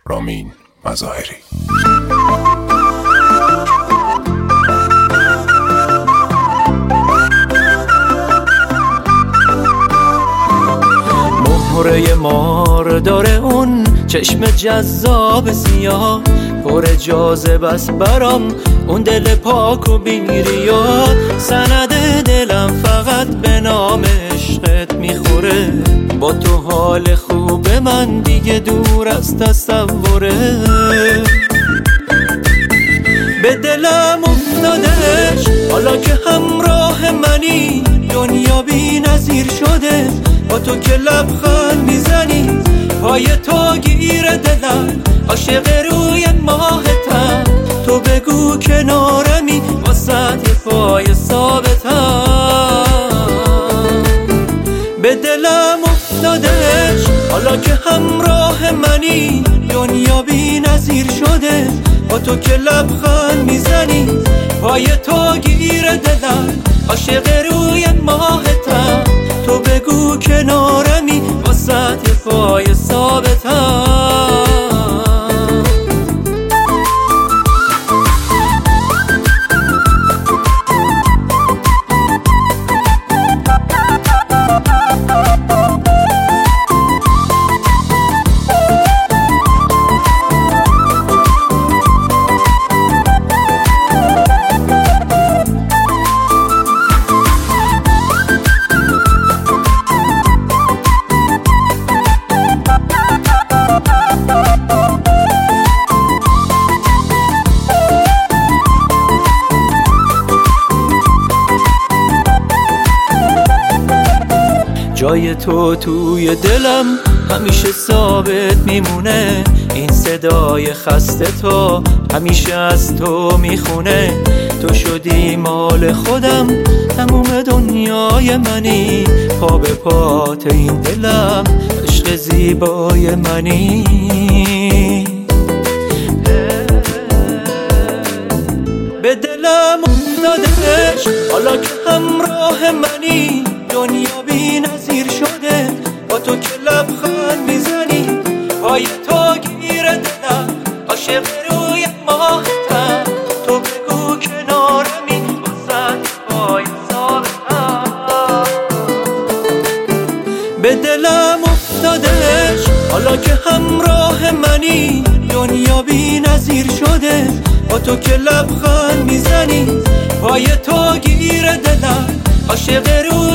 رامین مظاهری. مهره مار داره اون چشم جذاب سیاه، پر جاذبه است برام اون دل پاک و بی‌ریا. سند دلم فقط به نام عشقت میخوره، با تو حال خوب من دیگه دور از تصوره. به دلم افتادش حالا که همراه منی، دنیا بی نظیر شده با تو که لبخند میزنی. پای تو گیر دلم عاشق روی ماهتم، تو بگو کنارمی واسه یه پای ثابتم. به دلم افتادش حالا که همراه منی، دنیا بی نظیر شده با تو که لبخند میزنی. پای تو گیر دلم عاشق روی ماهتم، تو بگو کنارمی واسه یه پای ثابتم. جای تو توی دلم همیشه ثابت میمونه، این صدای خسته تو همیشه از تو میخونه. تو شدی مال خودم، تموم دنیای منی، پا به پات این دلم عشق زیبای منی. به دلم افتادش حالا که همراه منی، دنیا بی نظیر شده با تو که لبخند میزنی. پای تو گیر دلم عاشق روی ماهتم، تو بگو کنارمی واسه پای ثابتم. به دلم افتادش حالا که همراه منی، دنیا بی نظیر شده با تو که لبخند میزنی. پای تو گیر دلم عاشق روی